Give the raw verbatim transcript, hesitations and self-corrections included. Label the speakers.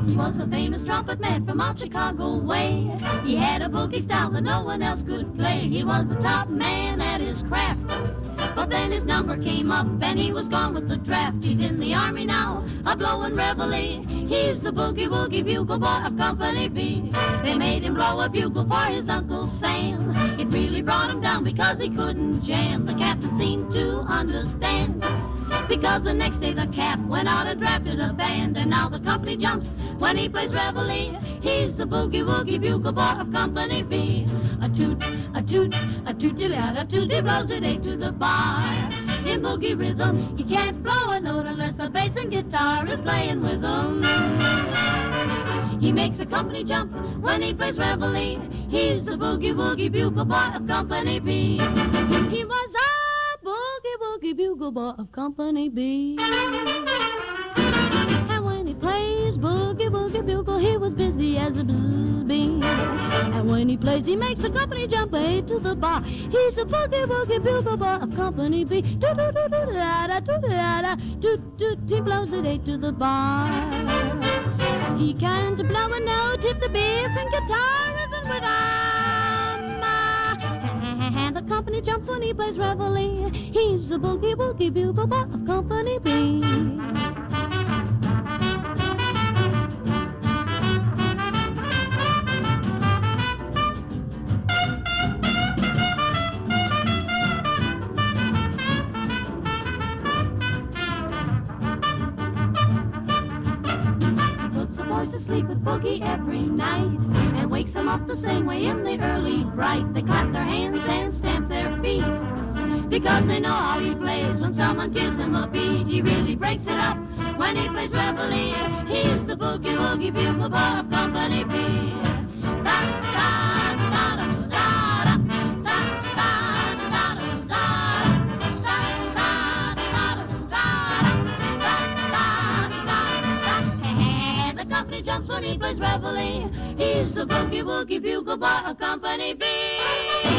Speaker 1: He was a famous trumpet man from out Chicago way. He had a boogie style that no one else could play. He was the top man at his craft. But then his number came up and he was gone with the draft. He's in the army now, a blowin' reveille. He's the boogie woogie bugle boy of Company B. They made him blow a bugle for his Uncle Sam. It really brought him down because he couldn't jam. The captain seemed to understand, because the next day the cap went out and drafted a band. And now the company jumps when he plays reveille. He's the boogie woogie bugle boy of Company B. A toot, a toot, a tooty lad, a tooty blows it eight to the bar. In boogie rhythm, he can't blow a note unless the bass and guitar is playing with him. He makes a company jump when he plays reveille. He's the boogie woogie bugle boy of Company B. He was a boogie woogie bugle boy of Company B. And when he plays boogie woogie bugle, he was busy as a bzz bee. And when he plays, he makes the company jump eight to the bar. He's a boogie woogie bugle boy of Company B. Do do do do da da do da da do do. He blows it eight to the bar. He can't blow a note if the bass and guitar isn't with him. And the company jumps when he plays reveille. He's a boogie woogie bugle boy of Company B. To sleep with boogie every night and wakes them up the same way in the early bright. They clap their hands and stamp their feet because they know how he plays. When someone gives him a beat, he really breaks it up when he plays reveille. He's the boogie woogie bugle boy of Company B. Da, da, da, da, da, da, da, da, da, da, Company jumps when he plays reveille. He's the boogie woogie bugle boy of Company B.